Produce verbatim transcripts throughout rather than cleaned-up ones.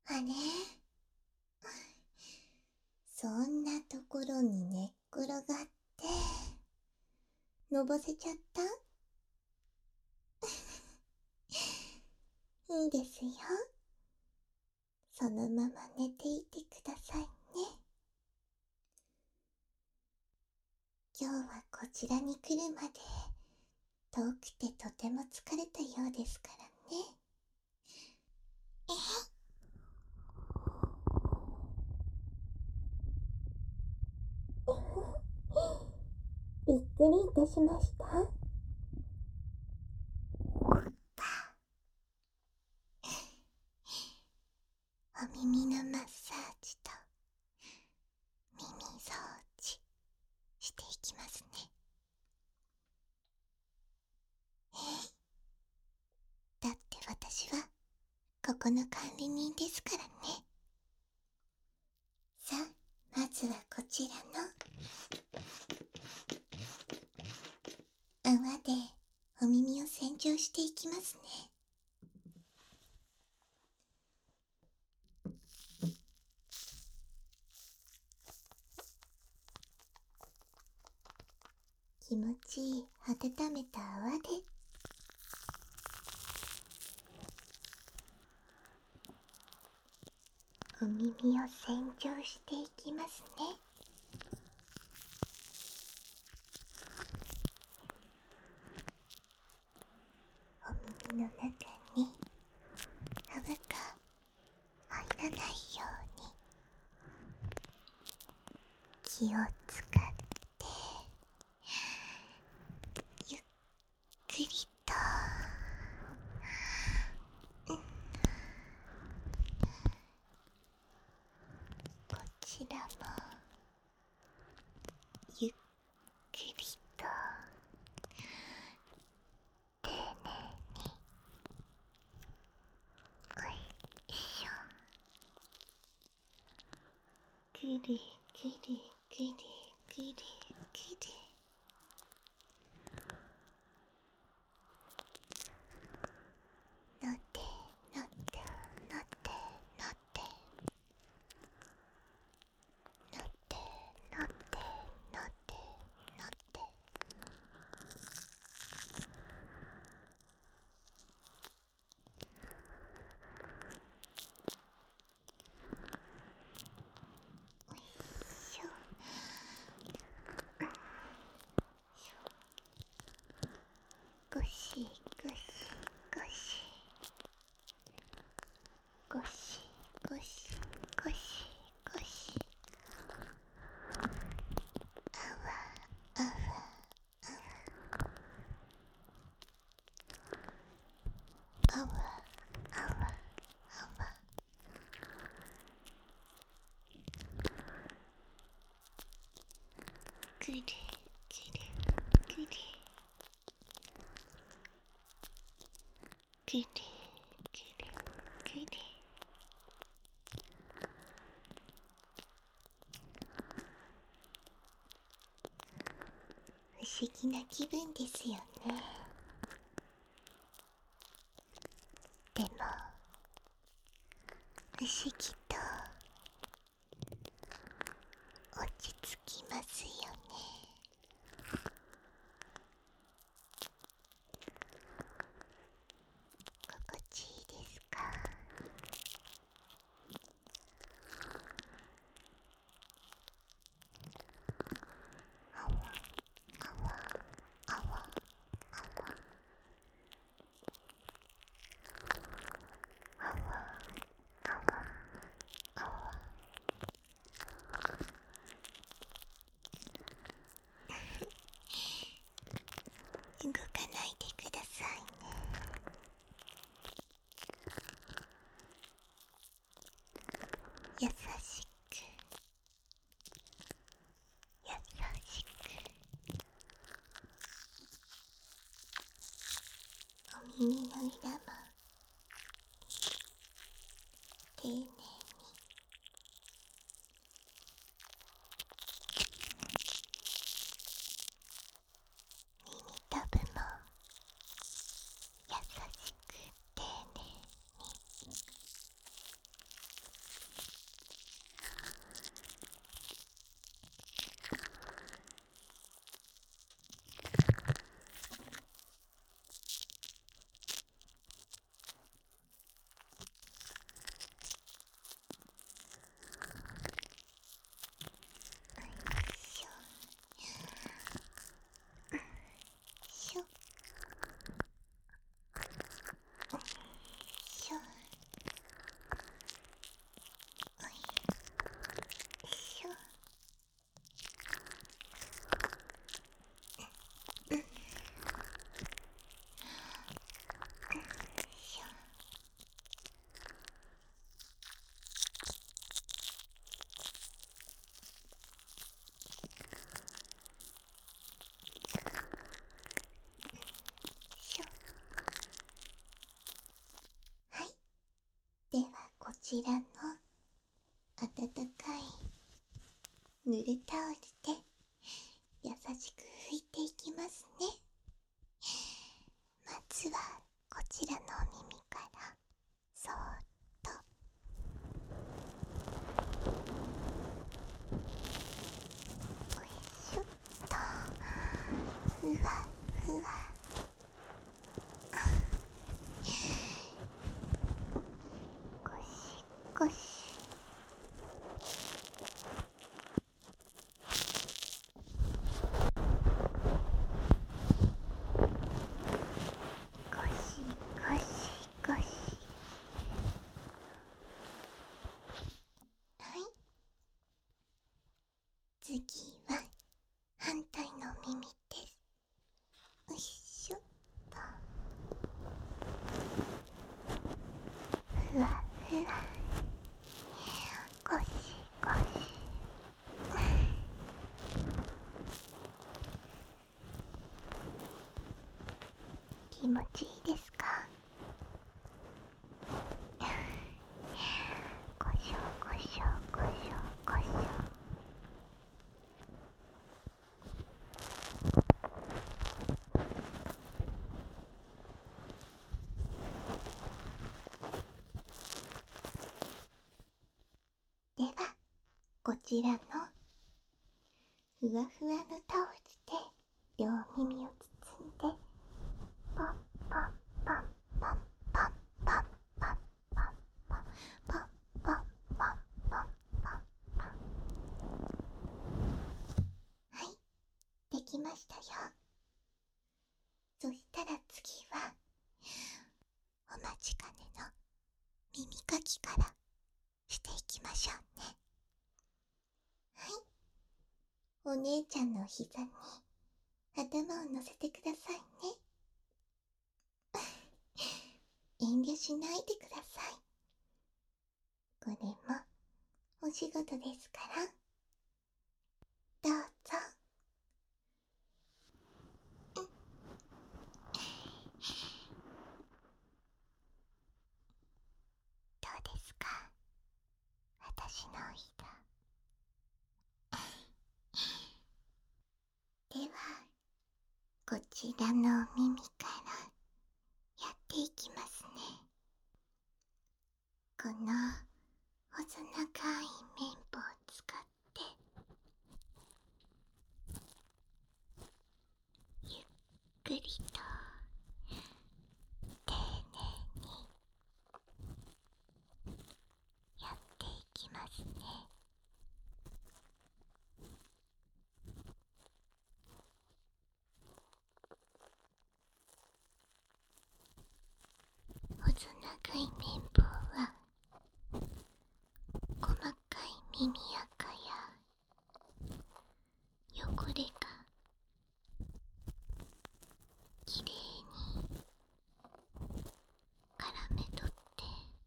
あれ、そんなところに寝っ転がってのぼせちゃった？いいですよ。そのまま寝ていてくださいね。今日はこちらに来るまで遠くてとても疲れたようですからね。びっくりいたしました。お耳のマッサージと耳掃除していきますね。だって私はここの管理人ですからね。さあ、まずはこちらの泡でお耳を洗浄していきますね。気持ちいい温めた泡でお耳を洗浄していきますね。お耳の中に泡が入らないように気を使ってゆっくりと、うん、こちらもゆっくりと丁寧に、おいしょ、くりくりくりくりくり、のってのってのってのってのってのってのってのっておいしょ。ゴシゴシゴシゴシゴシゴシゴシ、あわあわあわあわあわあわ、くるくるくるくるくるくる、不思議な気分ですよね。でも不思議と落ち着きますよね。心地いいですか？あわあわあわあわあわあわあわ、動かないでくださいね。優しく優しくお耳の裏も丁寧に、耳たぶも優しく丁寧に、 ではこちらの温かい濡れタオルで優しく拭いていきますね。まずはこちらのお耳からそーっとおいしょっと、ふわふわ、ゴシゴシ、ゴシゴシゴシ。はい、次は反対の耳です。よいしょっと、ふわふわ、ゴシゴシ。気持ちいいですか？ゴショゴショゴショゴショ。ではこちらのふわふわのタオルで両耳を包んで、ポンポンポンポンポンポンポンポンポンポンポンポンポンポンポン。はい、できましたよ。そしたら次はお待ちかねの耳かきからしていきましょうね。はい、お姉ちゃんの膝に頭を乗せてくださいね。遠慮しないでください。これもお仕事ですから。どうぞ。うん、どうですか、私のお膝。ではこちらのお耳からやっていきますね。この細長い綿棒を使ってゆっくりと丁寧にやっていきますね。細長い綿棒は細かい耳垢や汚れがきれいに絡め取って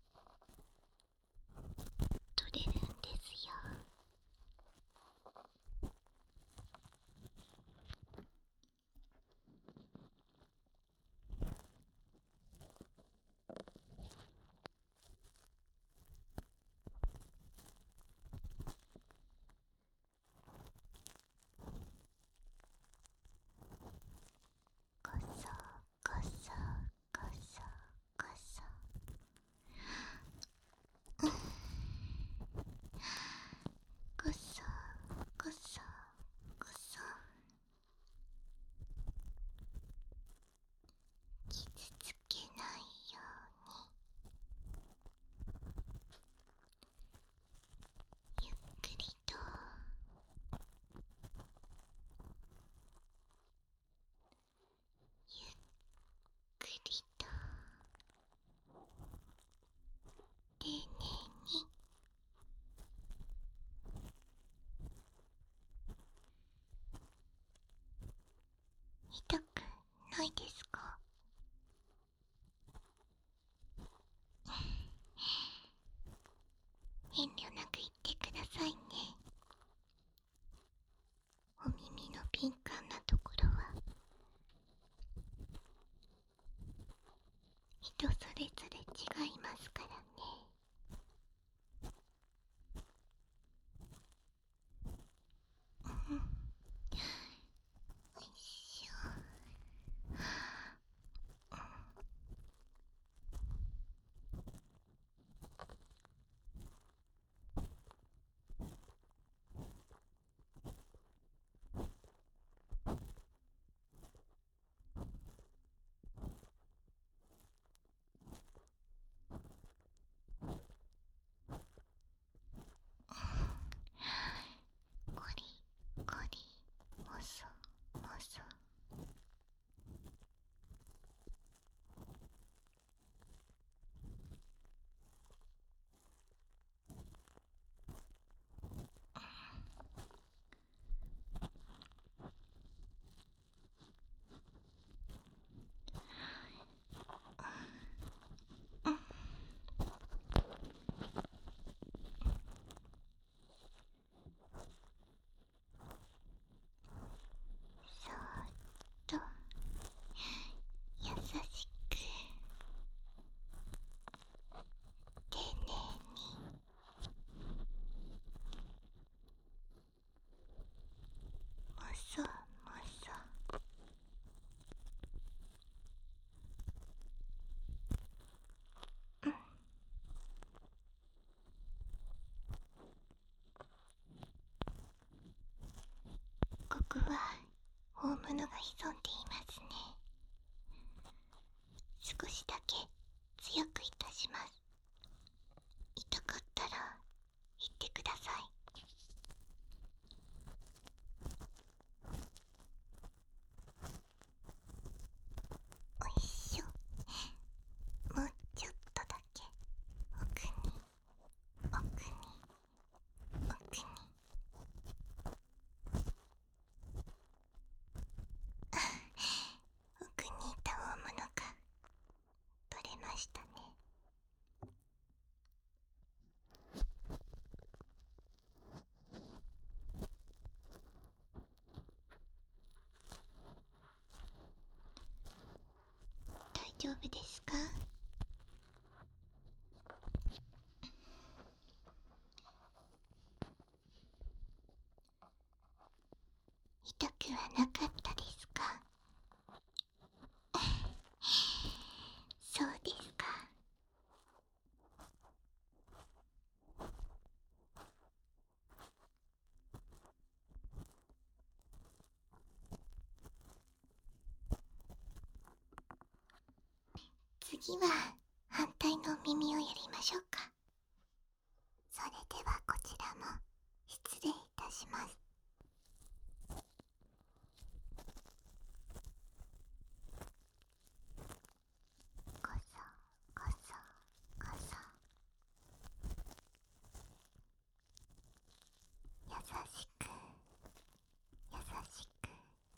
取れるんですよ。 が潜んでいますね。少しだけ強くいたします。痛かったら言ってください。おいしょ。もうちょっとだけ奥に奥に奥に。奥にいた大物が取れましたね。大丈夫ですか？痛くはなかったですか？そうですか。次は反対の耳をやりましょうか。それではこちらも失礼いたします。こそこそこそ、優しく優しく。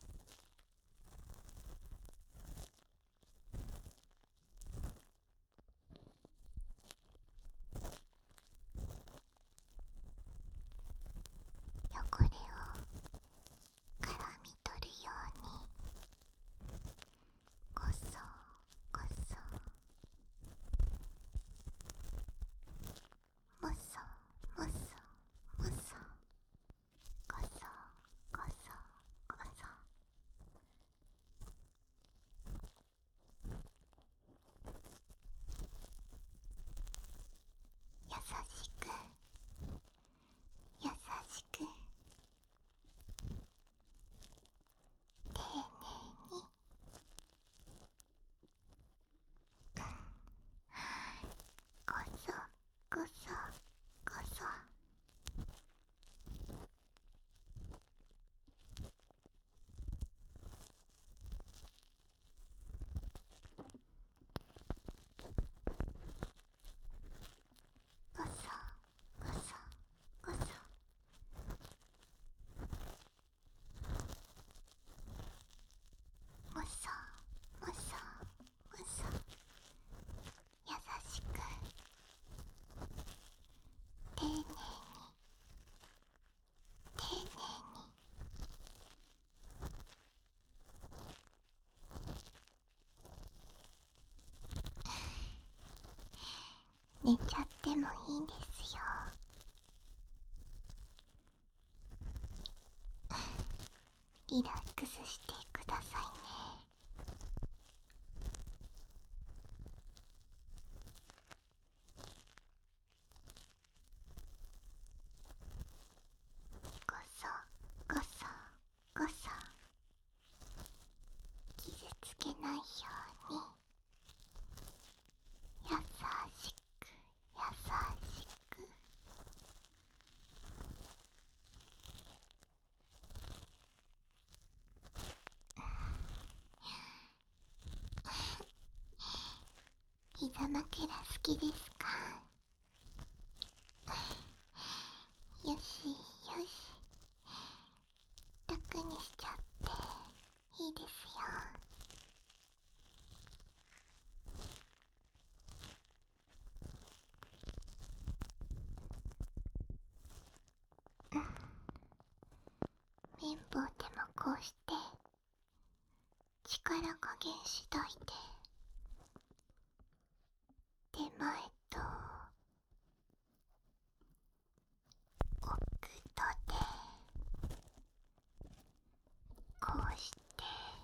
汚れを絡み取るように、こそこそ、もそもそもそ、こそこそこそ。優しく優しく、丁寧に。こそこそこそ。こそこそこそ。もそもそもそ。優しく丁寧に丁寧に。寝ちゃってもいいんですよ。リラックスしてくださいね。こそこそこそ、傷つけないように優しく優しく。膝枕好きですか？よしよし、楽にしちゃっていいですよ。綿棒でもこうして力加減次第で手前と奥とでこうして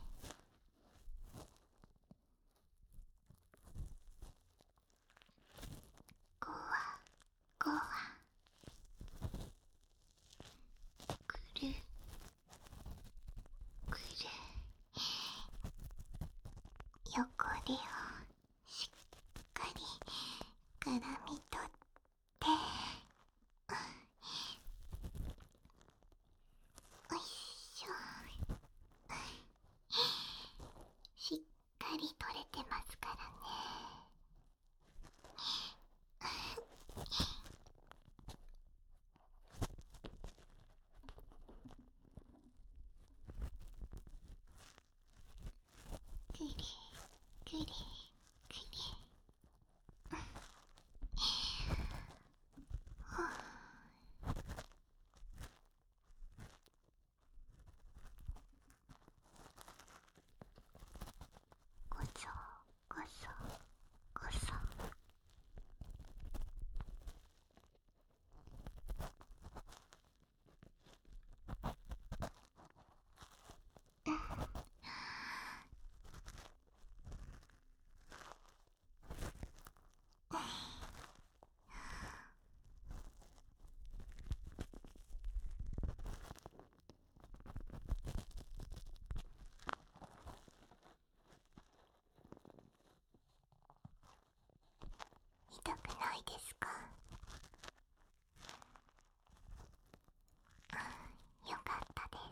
こわこわくるくるですか？よかったです。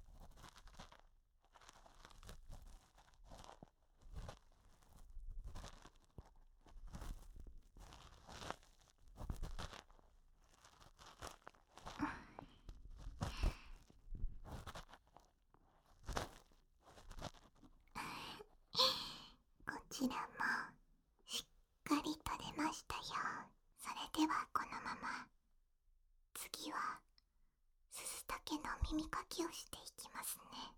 こちらもしっかりと出ましたよ。それではこのまま次はススタケの耳かきをしていきますね。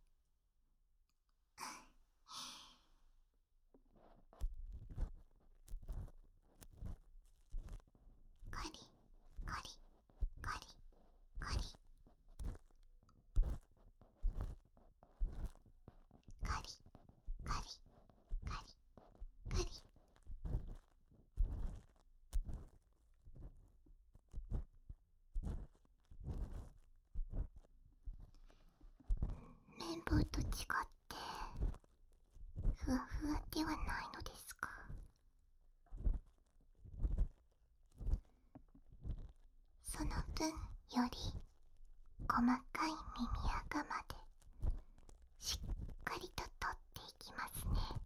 カリカリカリカリカリカリカリカリ。綿棒と違ってふわふわではないのですか？その分より細かい耳垢までしっかりと取っていきますね。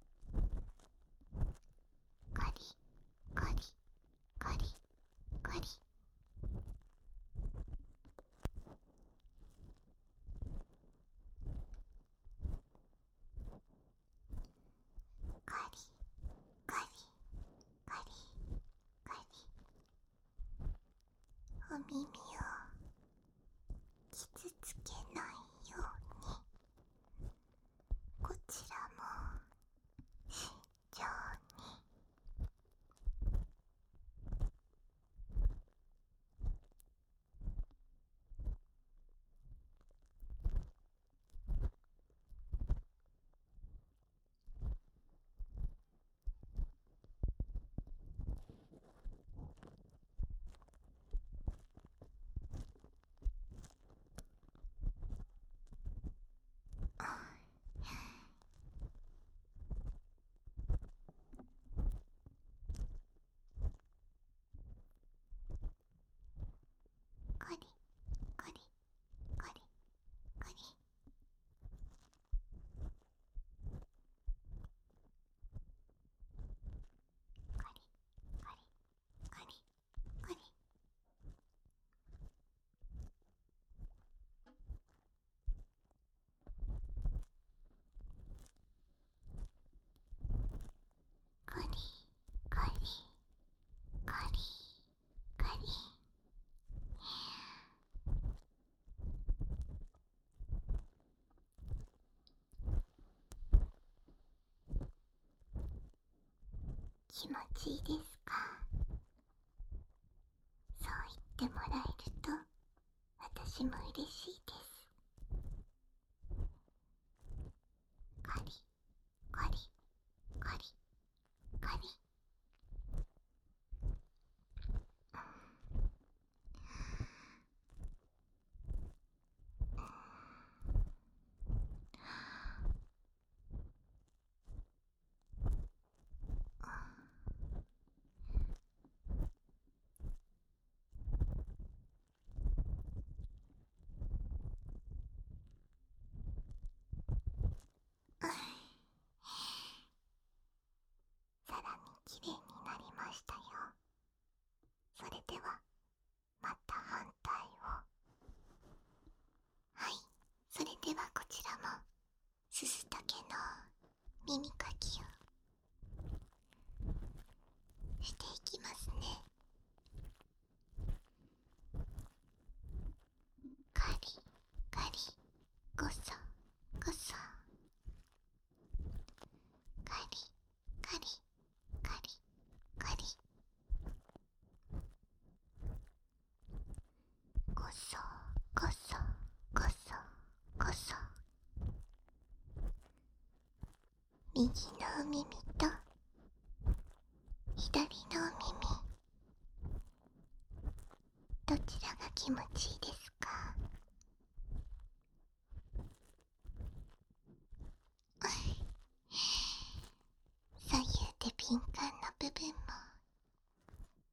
カリカリカリカリ。カリカリカリカリ。お耳を傷つけないようにこちらも慎重に。カリカリカリカリ。カリカリカリカリ。カリカリカリカリ。気持ちいいですか？そう言ってもらえると私も嬉しいです。カリカリカリカリ。さらにきれいになりましたよ。それではまた反対を。はい、それではこちらもススタケの耳かきをしていきますね。カリカリゴソゴソ。カリカリカリカリ。ゴソゴソゴソゴソ。右の耳と左の耳、どちらが気持ちいいですか？左右で敏感な部分も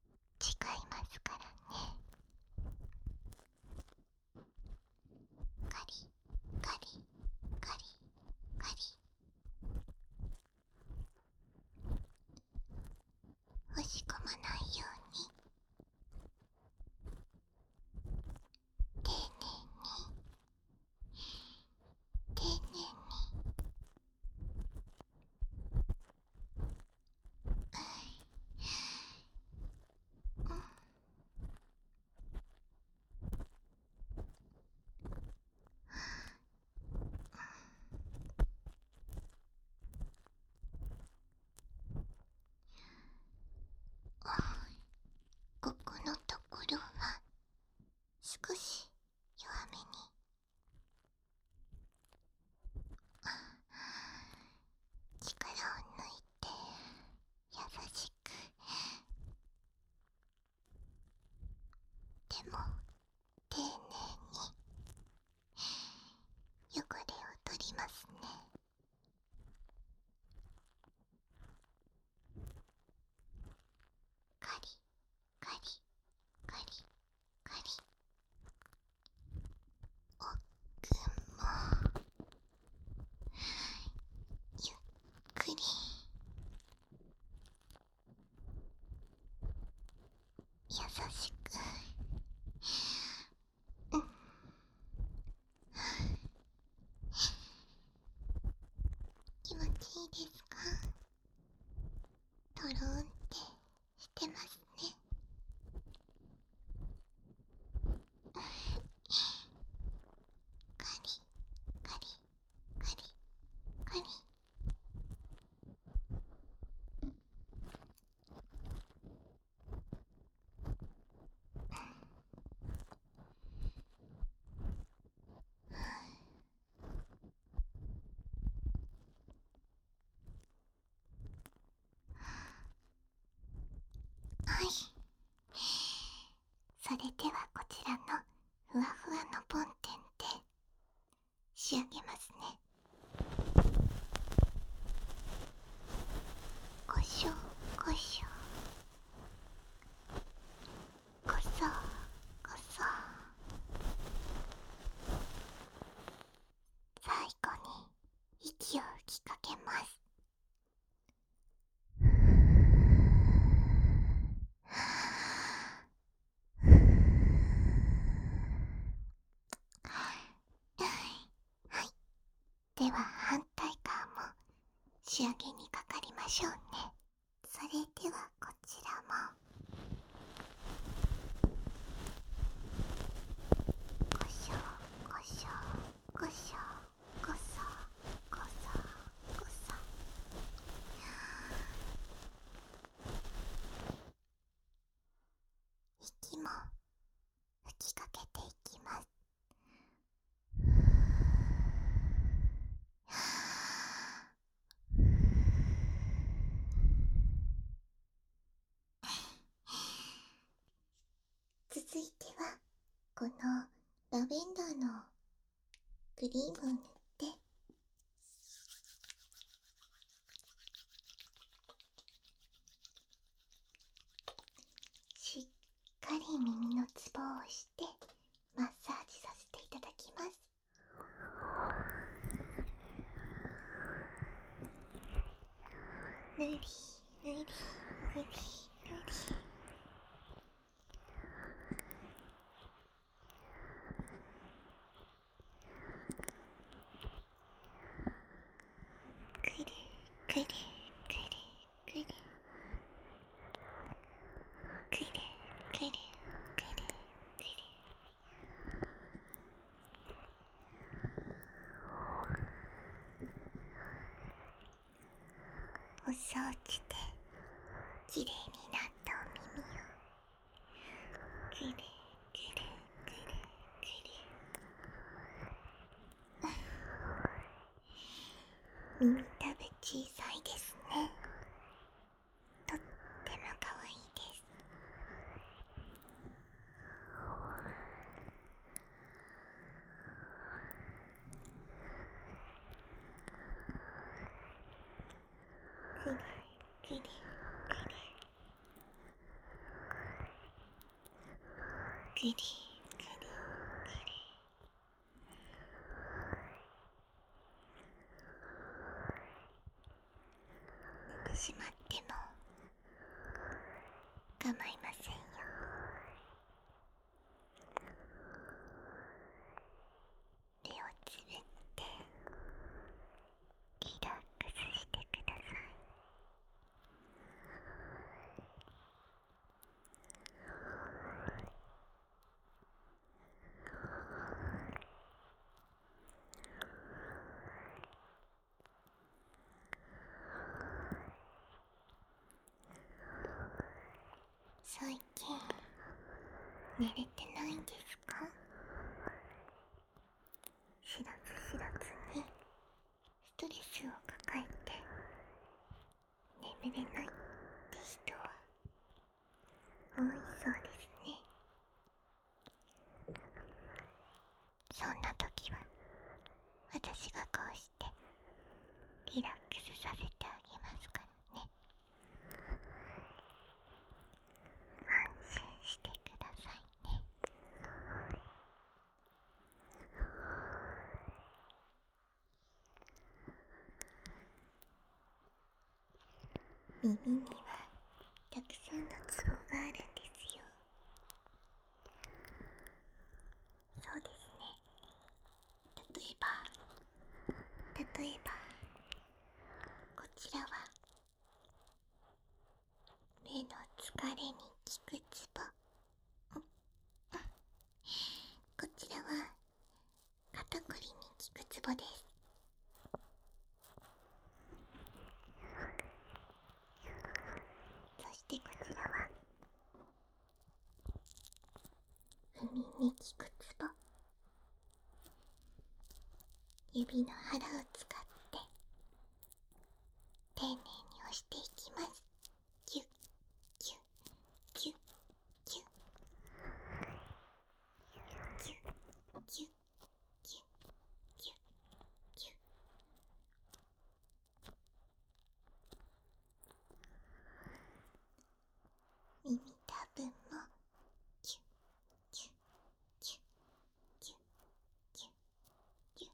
も丁寧に汚れを取りますね。カリカリカリカリ。おっくんもゆっくり優しく、うん、気持ちいいですか？とろーんってしてますね。カリカリカリカリ。はい。それではこちらのふわふわのボンテンで仕上げますね。こしょこしょ、こそこそ。最後に息を吹きかけます。はい。では反対側も仕上げにかかりましょうね。それではこちらもこしょこしょこしょこそこそこそ。息も吹きかけていきます。続いてはこのラベンダーのクリームを塗ってしっかり耳のツボを押してマッサージさせていただきます。ぬりぬりぬりぬり。くるくるくるくるくるくるくるくる。お掃除できれいになったお耳をくるくるくるくる。耳たぶ小さいですね。とってもかわいいです。くるくるくるくるくるくる。寝てしまっても構いませんよ。手をつぶってリラックスしてください。最近寝れてないんですか？知らず知らずにストレスを抱えて眠れないって人は多いそうですね。 耳にはたくさんのツボがあるんですよ。そうですね。例えば例えばこちらは目の疲れに効くツボ。こちらは肩こりに効くツボです。そしてこちらは不眠に効くツボ。指の腹を使って丁寧に押していきます。キュッキュッキュッキュッキュッキュッキュッキュッキュッキュッ。耳たぶんもキュッキュッキュッキュッキュッキュッ。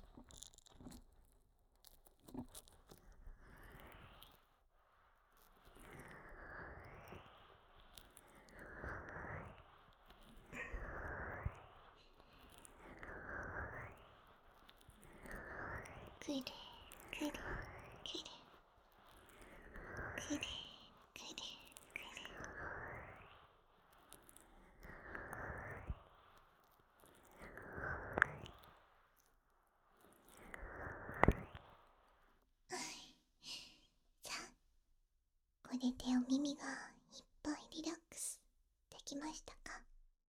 くるくるくるくるくるくる。さあ、これでお耳がいっぱいリラックスできましたか？